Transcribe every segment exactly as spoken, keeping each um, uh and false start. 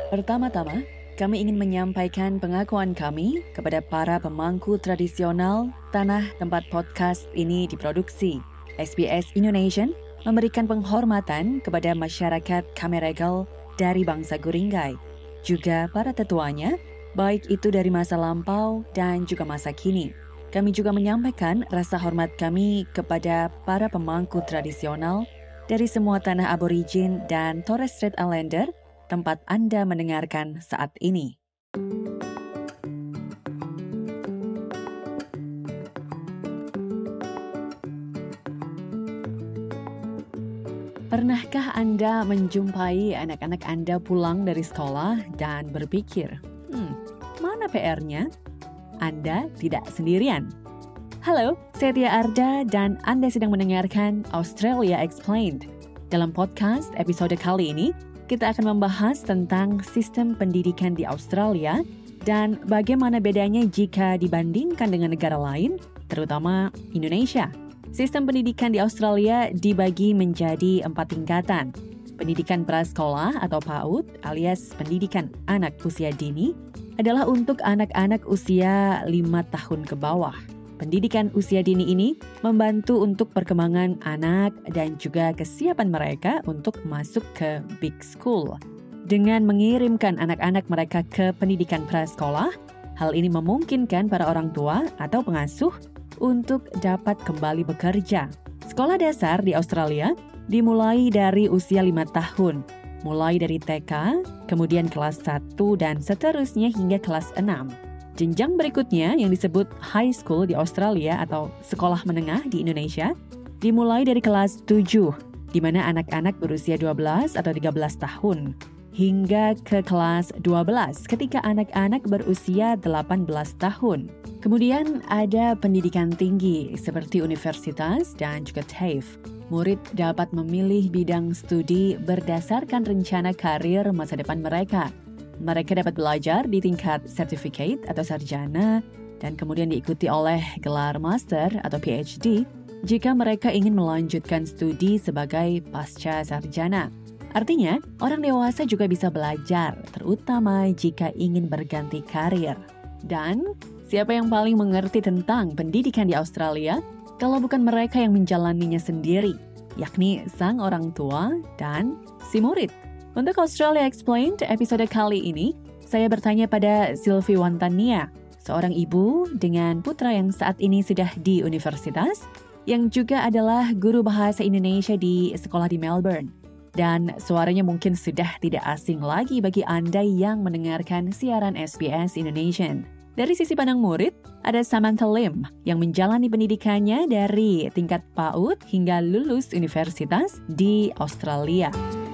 Pertama-tama, kami ingin menyampaikan pengakuan kami kepada para pemangku tradisional tanah tempat podcast ini diproduksi. S B S Indonesia memberikan penghormatan kepada masyarakat Kameregal dari bangsa Guringgai, juga para tetuanya, baik itu dari masa lampau dan juga masa kini. Kami juga menyampaikan rasa hormat kami kepada para pemangku tradisional dari semua tanah aborigin dan Torres Strait Islander tempat Anda mendengarkan saat ini. Pernahkah Anda menjumpai anak-anak Anda pulang dari sekolah dan berpikir, hmm, mana P R-nya? Anda tidak sendirian. Halo, saya Tia Arda dan Anda sedang mendengarkan Australia Explained. Dalam podcast episode kali ini, kita akan membahas tentang sistem pendidikan di Australia dan bagaimana bedanya jika dibandingkan dengan negara lain, terutama Indonesia. Sistem pendidikan di Australia dibagi menjadi empat tingkatan. Pendidikan prasekolah atau PAUD alias pendidikan anak usia dini adalah untuk anak-anak usia lima tahun ke bawah. Pendidikan usia dini ini membantu untuk perkembangan anak dan juga kesiapan mereka untuk masuk ke big school. Dengan mengirimkan anak-anak mereka ke pendidikan prasekolah, hal ini memungkinkan para orang tua atau pengasuh untuk dapat kembali bekerja. Sekolah dasar di Australia dimulai dari usia lima tahun, mulai dari T K, kemudian kelas satu dan seterusnya hingga kelas enam. Jenjang berikutnya yang disebut high school di Australia atau sekolah menengah di Indonesia dimulai dari kelas tujuh, di mana anak-anak berusia dua belas atau tiga belas tahun, hingga ke kelas dua belas ketika anak-anak berusia delapan belas tahun. Kemudian ada pendidikan tinggi seperti universitas dan juga T A F E. Murid dapat memilih bidang studi berdasarkan rencana karir masa depan mereka. Mereka dapat belajar di tingkat sertifikat atau sarjana dan kemudian diikuti oleh gelar master atau P H D jika mereka ingin melanjutkan studi sebagai pasca sarjana. Artinya, orang dewasa juga bisa belajar, terutama jika ingin berganti karir. Dan siapa yang paling mengerti tentang pendidikan di Australia kalau bukan mereka yang menjalaninya sendiri, yakni sang orang tua dan si murid. Untuk Australia Explained episode kali ini, saya bertanya pada Sylvie Wantania, seorang ibu dengan putra yang saat ini sudah di universitas, yang juga adalah guru bahasa Indonesia di sekolah di Melbourne. Dan suaranya mungkin sudah tidak asing lagi bagi Anda yang mendengarkan siaran S B S Indonesia. Dari sisi pandang murid, ada Samantha Lim yang menjalani pendidikannya dari tingkat PAUD hingga lulus universitas di Australia.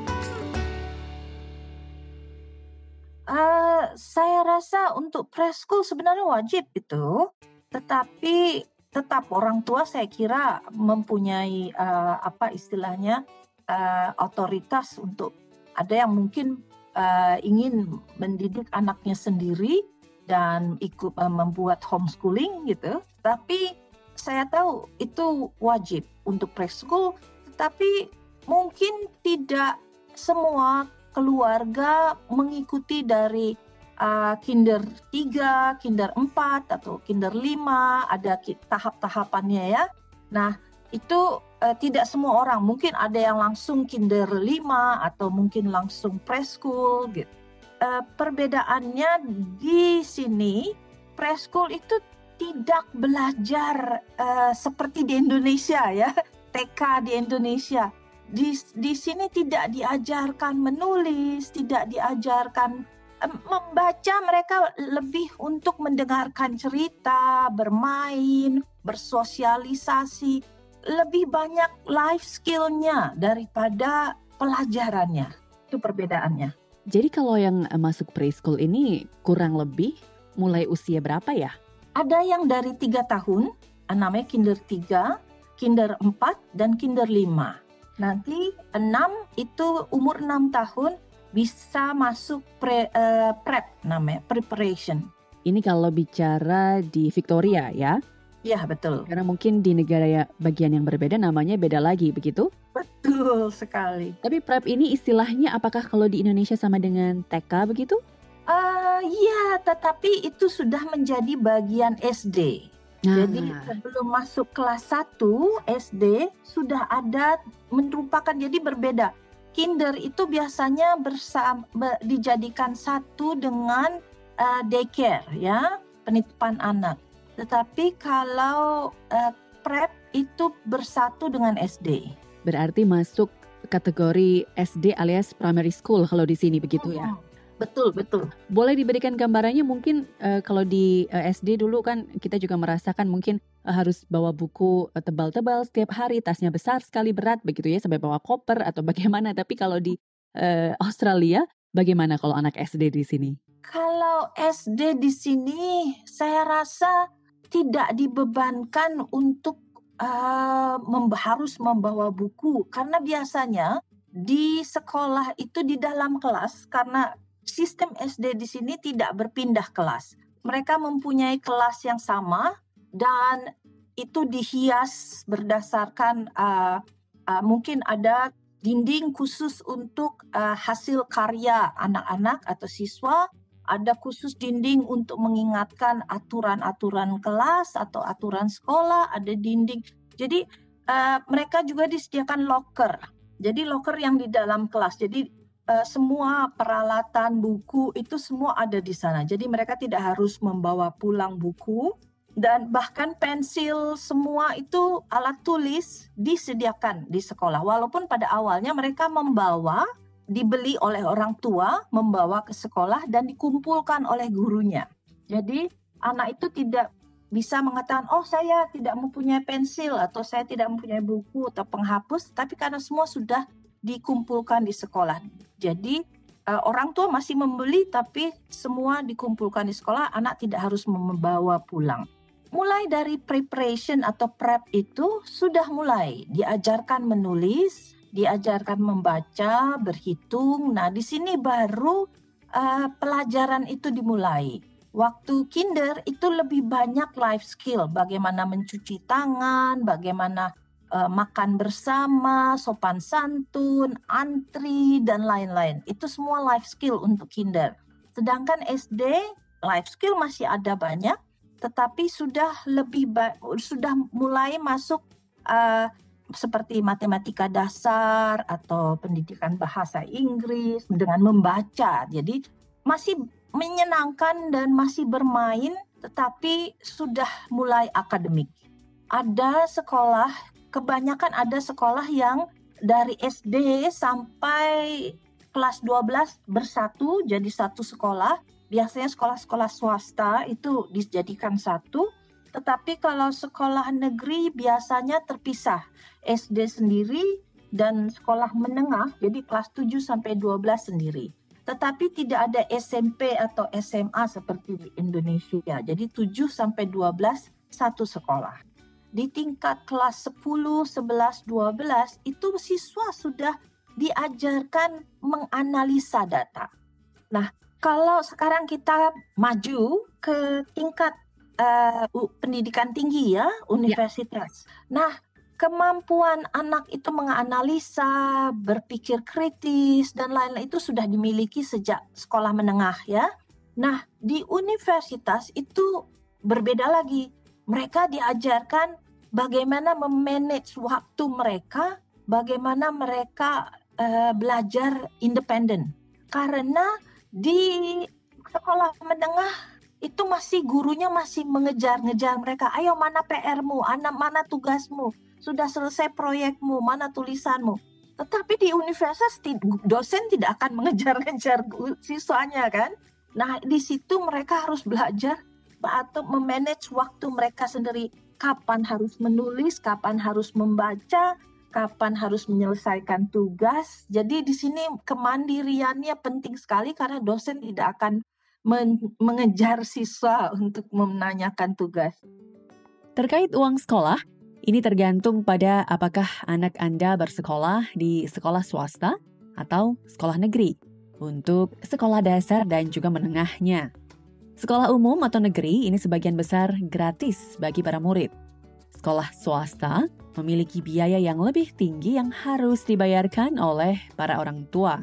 Uh, saya rasa untuk preschool sebenarnya wajib itu, tetapi tetap orang tua saya kira mempunyai uh, apa istilahnya uh, otoritas untuk ada yang mungkin uh, ingin mendidik anaknya sendiri dan ikut uh, membuat homeschooling gitu. Tapi saya tahu itu wajib untuk preschool, tetapi mungkin tidak semua keluarga mengikuti dari uh, kinder tiga, kinder empat atau kinder lima, ada tahap-tahapannya ya. Nah, itu uh, tidak semua orang, mungkin ada yang langsung kinder lima atau mungkin langsung preschool gitu. Uh, perbedaannya di sini preschool itu tidak belajar uh, seperti di Indonesia ya, T K di Indonesia. Di di sini tidak diajarkan menulis, tidak diajarkan um, membaca, mereka lebih untuk mendengarkan cerita, bermain, bersosialisasi, lebih banyak life skill-nya daripada pelajarannya. Itu perbedaannya. Jadi kalau yang masuk preschool ini kurang lebih mulai usia berapa ya? Ada yang dari tiga tahun, namanya kinder tiga, kinder empat, dan kinder lima. Nanti enam itu umur enam tahun bisa masuk pre, uh, prep namanya, preparation. Ini kalau bicara di Victoria ya? Iya betul. Karena mungkin di negara ya bagian yang berbeda namanya beda lagi, begitu? Betul. Betul sekali. Tapi prep ini istilahnya apakah kalau di Indonesia sama dengan T K begitu? Uh, ya, tetapi itu sudah menjadi bagian S D. Nah. Jadi sebelum masuk kelas satu S D sudah ada, merupakan, jadi berbeda. Kinder itu biasanya bersama, be, dijadikan satu dengan uh, daycare, ya, penitipan anak. Tetapi kalau uh, prep itu bersatu dengan S D. Berarti masuk kategori S D alias primary school kalau di sini begitu ya? Hmm, betul, betul. Boleh diberikan gambarannya mungkin uh, kalau di uh, S D dulu kan kita juga merasakan mungkin uh, harus bawa buku uh, tebal-tebal setiap hari, tasnya besar sekali berat begitu ya, sampai bawa koper atau bagaimana. Tapi kalau di uh, Australia bagaimana kalau anak S D di sini? Kalau S D di sini saya rasa tidak dibebankan untuk Uh, memba- harus membawa buku, karena biasanya di sekolah itu di dalam kelas, karena sistem S D di sini tidak berpindah kelas. Mereka mempunyai kelas yang sama dan itu dihias berdasarkan uh, uh, mungkin ada dinding khusus untuk uh, hasil karya anak-anak atau siswa. Ada khusus dinding untuk mengingatkan aturan-aturan kelas atau aturan sekolah, ada dinding. Jadi uh, mereka juga disediakan locker. Jadi locker yang di dalam kelas. Jadi uh, semua peralatan buku itu semua ada di sana. Jadi mereka tidak harus membawa pulang buku, dan bahkan pensil, semua itu alat tulis disediakan di sekolah. Walaupun pada awalnya mereka membawa, dibeli oleh orang tua, membawa ke sekolah dan dikumpulkan oleh gurunya. Jadi anak itu tidak bisa mengatakan, oh saya tidak mempunyai pensil atau saya tidak mempunyai buku atau penghapus, tapi karena semua sudah dikumpulkan di sekolah. Jadi uh, orang tua masih membeli, tapi semua dikumpulkan di sekolah, anak tidak harus membawa pulang. Mulai dari preparation atau prep itu sudah mulai diajarkan menulis, diajarkan membaca, berhitung. Nah, di sini baru uh, pelajaran itu dimulai. Waktu kinder itu lebih banyak life skill, bagaimana mencuci tangan, bagaimana uh, makan bersama, sopan santun, antri, dan lain-lain. Itu semua life skill untuk kinder. Sedangkan S D, life skill masih ada banyak, tetapi sudah lebih ba- sudah mulai masuk uh, seperti matematika dasar atau pendidikan bahasa Inggris dengan membaca. Jadi masih menyenangkan dan masih bermain, tetapi sudah mulai akademik. Ada sekolah, kebanyakan ada sekolah yang dari S D sampai kelas dua belas bersatu jadi satu sekolah. Biasanya sekolah-sekolah swasta itu dijadikan satu. Tetapi kalau sekolah negeri biasanya terpisah, S D sendiri dan sekolah menengah, jadi kelas tujuh sampai dua belas sendiri. Tetapi tidak ada S M P atau S M A seperti di Indonesia, jadi tujuh sampai dua belas satu sekolah. Di tingkat kelas sepuluh, sebelas, dua belas itu siswa sudah diajarkan menganalisa data. Nah, kalau sekarang kita maju ke tingkat Uh, pendidikan tinggi ya, universitas. Ya. Nah, kemampuan anak itu menganalisa, berpikir kritis dan lain-lain itu sudah dimiliki sejak sekolah menengah ya. Nah, di universitas itu berbeda lagi. Mereka diajarkan bagaimana memanage waktu mereka, bagaimana mereka uh, belajar independen. Karena di sekolah menengah itu masih gurunya masih mengejar-ngejar mereka. Ayo, mana P R-mu, anak mana tugasmu, sudah selesai proyekmu, mana tulisanmu. Tetapi di universitas dosen tidak akan mengejar-ngejar siswanya kan. Nah, di situ mereka harus belajar atau memanage waktu mereka sendiri. Kapan harus menulis, kapan harus membaca, kapan harus menyelesaikan tugas. Jadi di sini kemandiriannya penting sekali karena dosen tidak akan mengejar siswa untuk menanyakan tugas. Terkait uang sekolah, ini tergantung pada apakah anak Anda bersekolah di sekolah swasta atau sekolah negeri untuk sekolah dasar dan juga menengahnya. Sekolah umum atau negeri ini sebagian besar gratis bagi para murid. Sekolah swasta memiliki biaya yang lebih tinggi yang harus dibayarkan oleh para orang tua.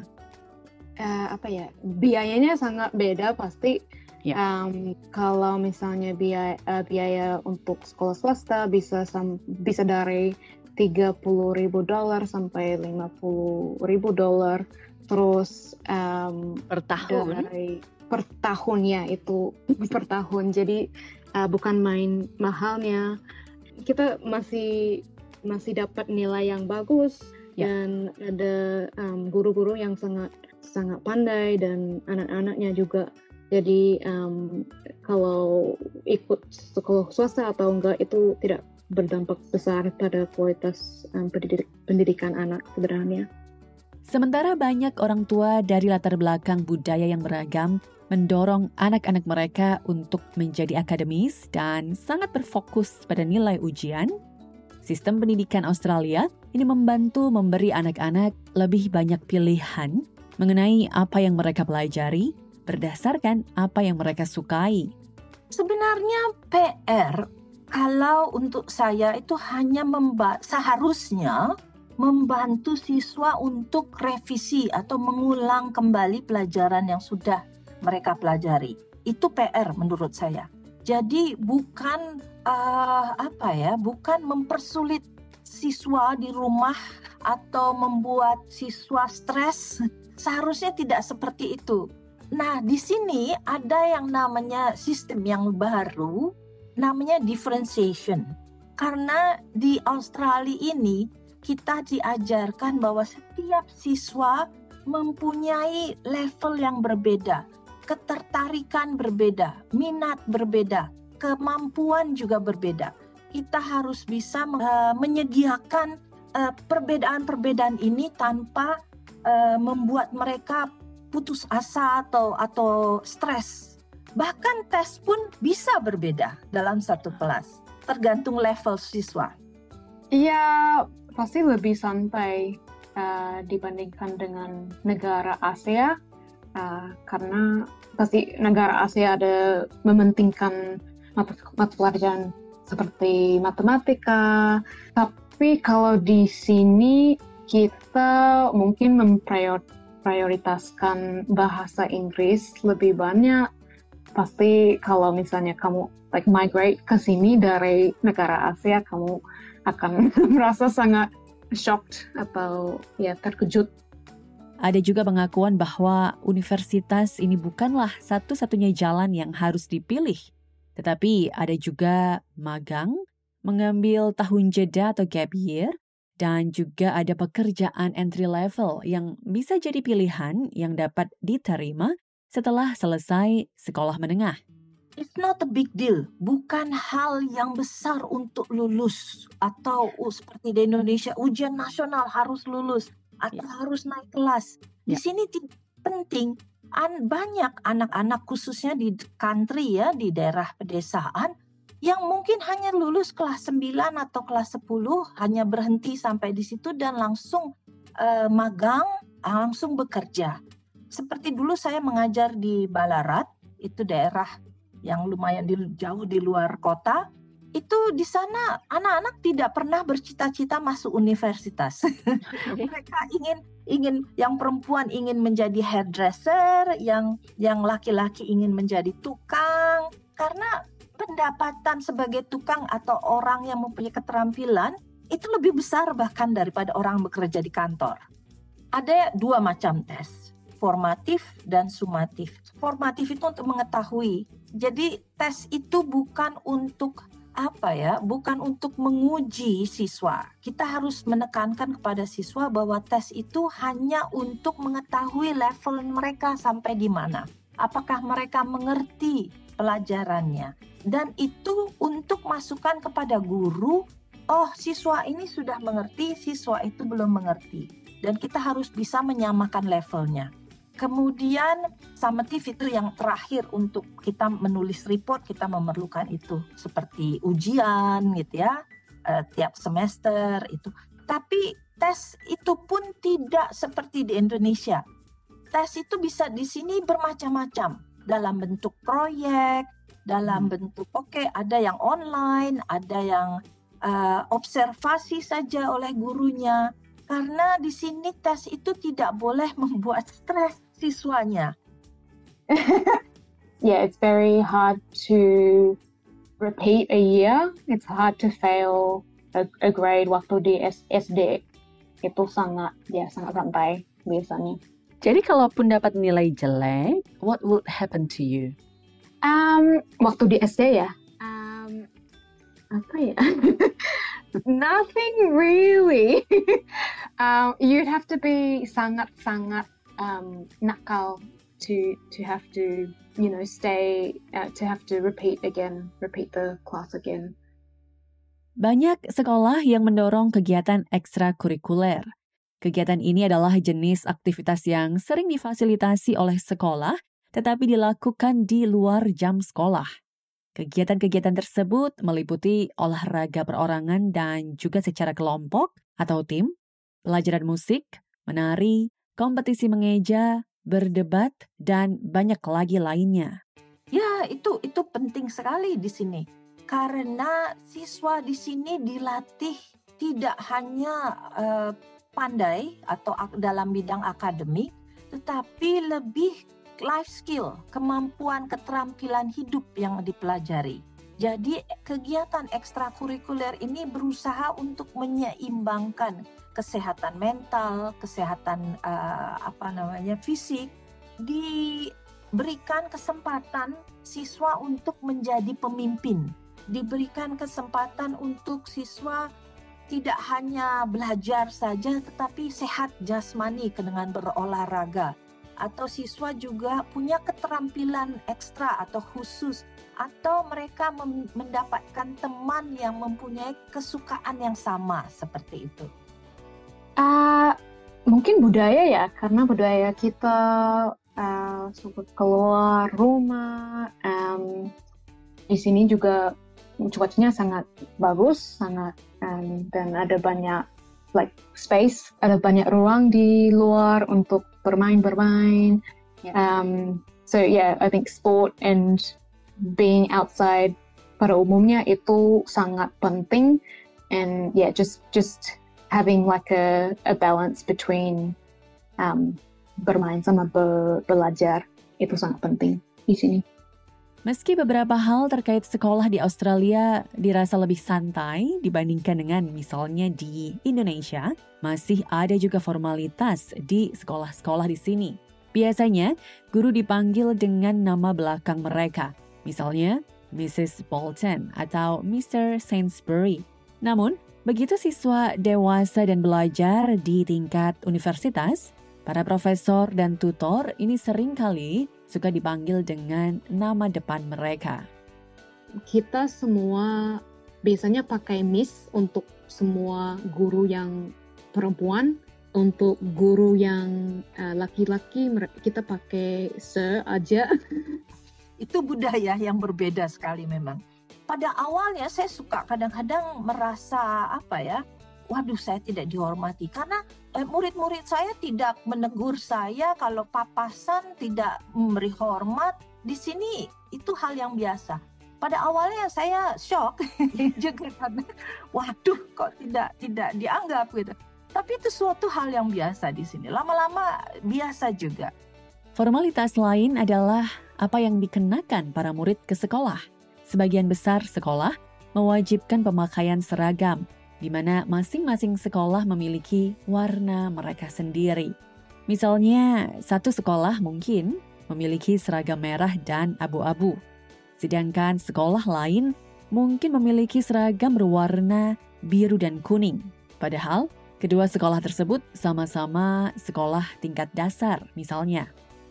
Uh, apa ya, biayanya sangat beda pasti. Ya. Um, kalau misalnya biaya, uh, biaya untuk sekolah swasta bisa sam- bisa dari tiga puluh ribu dolar sampai lima puluh ribu dolar, terus um, per tahun. Dari per tahunnya itu per tahun, jadi uh, bukan main mahalnya. Kita masih masih dapat nilai yang bagus, ya. Dan ada um, guru-guru yang sangat sangat pandai dan anak-anaknya juga. Jadi um, kalau ikut sekolah swasta atau enggak itu tidak berdampak besar pada kualitas um, pendidik, pendidikan anak sebenarnya. Sementara banyak orang tua dari latar belakang budaya yang beragam mendorong anak-anak mereka untuk menjadi akademis dan sangat berfokus pada nilai ujian, sistem pendidikan Australia ini membantu memberi anak-anak lebih banyak pilihan mengenai apa yang mereka pelajari berdasarkan apa yang mereka sukai. Sebenarnya P R kalau untuk saya itu hanya memba- seharusnya membantu siswa untuk revisi atau mengulang kembali pelajaran yang sudah mereka pelajari. Itu P R menurut saya. Jadi bukan uh, apa ya, bukan mempersulit siswa di rumah atau membuat siswa stres. Seharusnya tidak seperti itu. Nah, di sini ada yang namanya sistem yang baru, namanya differentiation. Karena di Australia ini kita diajarkan bahwa setiap siswa mempunyai level yang berbeda, ketertarikan berbeda, minat berbeda, kemampuan juga berbeda. Kita harus bisa uh, menyediakan uh, perbedaan-perbedaan ini tanpa uh, membuat mereka putus asa atau atau stres. Bahkan tes pun bisa berbeda dalam satu kelas, tergantung level siswa. Iya, pasti lebih santai uh, dibandingkan dengan negara Asia, uh, karena pasti negara Asia ada mementingkan mata, mata pelajaran seperti matematika. Tapi kalau di sini kita mungkin memprioritaskan bahasa Inggris lebih banyak. Pasti kalau misalnya kamu like migrate ke sini dari negara Asia, kamu akan merasa sangat shocked atau ya terkejut. Ada juga pengakuan bahwa universitas ini bukanlah satu-satunya jalan yang harus dipilih. Tetapi ada juga magang, mengambil tahun jeda atau gap year, dan juga ada pekerjaan entry level yang bisa jadi pilihan yang dapat diterima setelah selesai sekolah menengah. It's not a big deal, bukan hal yang besar untuk lulus atau uh, seperti di Indonesia ujian nasional harus lulus atau ya. harus naik kelas. Di ya. sini tidak penting. An- banyak anak-anak khususnya di country ya, di daerah pedesaan yang mungkin hanya lulus kelas sembilan atau kelas sepuluh, hanya berhenti sampai di situ dan langsung uh, magang, langsung bekerja. Seperti dulu saya mengajar di Ballarat, itu daerah yang lumayan di, jauh di luar kota, itu di sana anak-anak tidak pernah bercita-cita masuk universitas. Mereka ingin ingin yang perempuan ingin menjadi hairdresser, yang yang laki-laki ingin menjadi tukang, karena pendapatan sebagai tukang atau orang yang mempunyai keterampilan itu lebih besar bahkan daripada orang bekerja di kantor. Ada dua macam tes, formatif dan sumatif. Formatif itu untuk mengetahui. Jadi tes itu bukan untuk apa ya, bukan untuk menguji siswa. Kita harus menekankan kepada siswa bahwa tes itu hanya untuk mengetahui level mereka sampai di mana. Apakah mereka mengerti pelajarannya. Dan itu untuk masukan kepada guru, oh siswa ini sudah mengerti, siswa itu belum mengerti. Dan kita harus bisa menyamakan levelnya. Kemudian summative itu yang terakhir untuk kita menulis report, kita memerlukan itu seperti ujian gitu ya, eh, tiap semester itu. Tapi tes itu pun tidak seperti di Indonesia. Tes itu bisa di sini bermacam-macam dalam bentuk proyek, dalam bentuk oke okay, ada yang online, ada yang uh, observasi saja oleh gurunya. Karena di sini tes itu tidak boleh membuat stres siswanya. Yeah, it's very hard to repeat a year. It's hard to fail a, a grade waktu di S D. Itu sangat, ya sangat santai biasanya. Jadi kalaupun dapat nilai jelek, what would happen to you? Um, waktu di S D ya, um, apa ya? Nothing really. um, you'd have to be sangat-sangat um, nakal to to have to, you know, stay, uh, to have to repeat again, repeat the class again. Banyak sekolah yang mendorong kegiatan ekstrakurikuler. Kegiatan ini adalah jenis aktivitas yang sering difasilitasi oleh sekolah, tetapi dilakukan di luar jam sekolah. Kegiatan-kegiatan tersebut meliputi olahraga perorangan dan juga secara kelompok atau tim, pelajaran musik, menari, kompetisi mengeja, berdebat, dan banyak lagi lainnya. Ya, itu itu penting sekali di sini. Karena siswa di sini dilatih tidak hanya uh, pandai atau ak- dalam bidang akademik, tetapi lebih life skill, kemampuan keterampilan hidup yang dipelajari. Jadi kegiatan ekstrakurikuler ini berusaha untuk menyeimbangkan kesehatan mental, kesehatan uh, apa namanya fisik, diberikan kesempatan siswa untuk menjadi pemimpin, diberikan kesempatan untuk siswa tidak hanya belajar saja tetapi sehat jasmani dengan berolahraga. Atau siswa juga punya keterampilan ekstra atau khusus, atau mereka mem- mendapatkan teman yang mempunyai kesukaan yang sama seperti itu. Uh, mungkin budaya ya, karena budaya kita uh, suka keluar rumah. Um, di sini juga cuacanya sangat bagus, sangat um, dan ada banyak like space, ada banyak ruang di luar untuk bermain-bermain. Yeah. Um, so yeah, I think sport and being outside pada umumnya itu sangat penting, and yeah, just just having like a a balance between um, bermain sama be, belajar itu sangat penting di sini. Meski beberapa hal terkait sekolah di Australia dirasa lebih santai dibandingkan dengan misalnya di Indonesia, masih ada juga formalitas di sekolah-sekolah di sini. Biasanya, guru dipanggil dengan nama belakang mereka, misalnya Missus Bolton atau Mister Sainsbury. Namun, begitu siswa dewasa dan belajar di tingkat universitas, para profesor dan tutor ini seringkali suka dipanggil dengan nama depan mereka. Kita semua biasanya pakai Miss untuk semua guru yang perempuan. Untuk guru yang uh, laki-laki kita pakai Sir aja. Itu budaya yang berbeda sekali memang. Pada awalnya saya suka kadang-kadang merasa apa ya, waduh saya tidak dihormati karena eh, murid-murid saya tidak menegur saya kalau papasan, tidak memberi hormat. Di sini itu hal yang biasa. Pada awalnya saya shock juga karena waduh kok tidak tidak dianggap gitu. Tapi itu suatu hal yang biasa di sini. Lama-lama biasa juga. Formalitas lain adalah apa yang dikenakan para murid ke sekolah. Sebagian besar sekolah mewajibkan pemakaian seragam, di mana masing-masing sekolah memiliki warna mereka sendiri. Misalnya, satu sekolah mungkin memiliki seragam merah dan abu-abu, sedangkan sekolah lain mungkin memiliki seragam berwarna biru dan kuning. Padahal, kedua sekolah tersebut sama-sama sekolah tingkat dasar misalnya.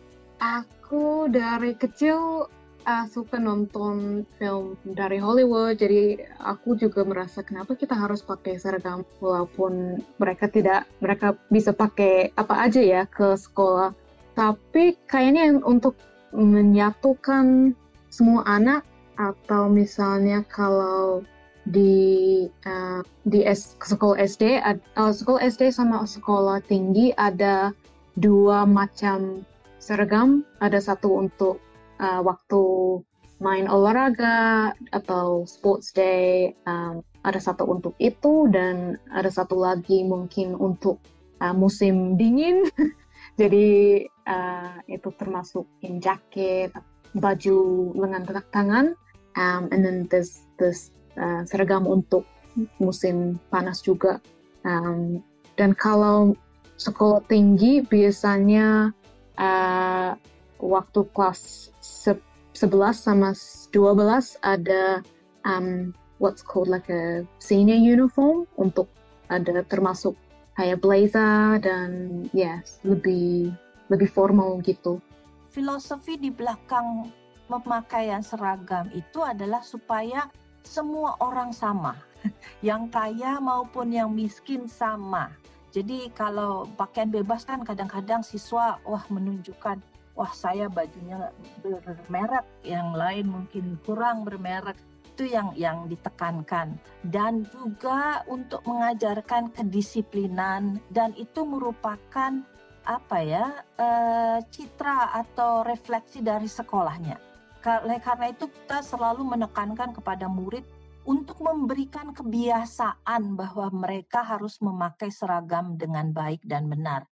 Aku dari kecil uh, suka nonton film dari Hollywood, jadi aku juga merasa kenapa kita harus pakai seragam walaupun mereka tidak, mereka bisa pakai apa aja ya ke sekolah. Tapi kayaknya untuk menyatukan semua anak, atau misalnya kalau di uh, di S, sekolah S D, uh, sekolah S D sama sekolah tinggi ada dua macam seragam. Ada satu untuk uh, waktu main olahraga atau sports day, um, ada satu untuk itu dan ada satu lagi mungkin untuk uh, musim dingin. Jadi uh, itu termasuk in jaket, baju lengan tangan, um, and then there's, there's uh, seragam untuk musim panas juga. Um, dan kalau sekolah tinggi biasanya uh, waktu kelas sebelas sama dua belas ada um, what's called like a senior uniform untuk ada termasuk kayak blazer dan yes lebih lebih formal gitu. Filosofi di belakang pemakaian seragam itu adalah supaya semua orang sama, yang kaya maupun yang miskin sama. Jadi kalau pakaian bebas kan kadang-kadang siswa wah menunjukkan wah saya bajunya bermerek, yang lain mungkin kurang bermerek. Itu yang yang ditekankan, dan juga untuk mengajarkan kedisiplinan, dan itu merupakan apa ya e, citra atau refleksi dari sekolahnya. Karena itu kita selalu menekankan kepada murid untuk memberikan kebiasaan bahwa mereka harus memakai seragam dengan baik dan benar.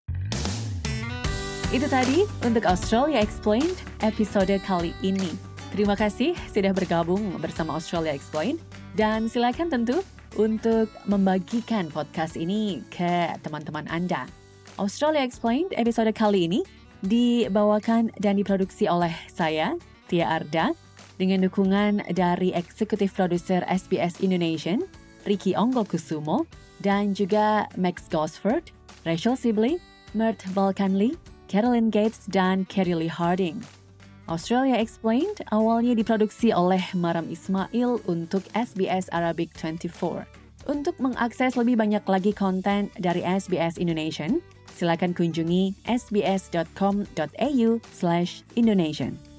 Itu tadi untuk Australia Explained episode kali ini. Terima kasih sudah bergabung bersama Australia Explained, dan silakan tentu untuk membagikan podcast ini ke teman-teman Anda. Australia Explained episode kali ini dibawakan dan diproduksi oleh saya, Tia Arda, dengan dukungan dari eksekutif produser S B S Indonesian, Ricky Onggokusumo, dan juga Max Gosford, Rachel Sibley, Mert Balkanli, Carolyn Gates, dan Kerry Lee Harding. Australia Explained awalnya diproduksi oleh Maram Ismail untuk S B S Arabic dua puluh empat. Untuk mengakses lebih banyak lagi konten dari S B S Indonesian, silakan kunjungi s b s dot com dot a u slash indonesian.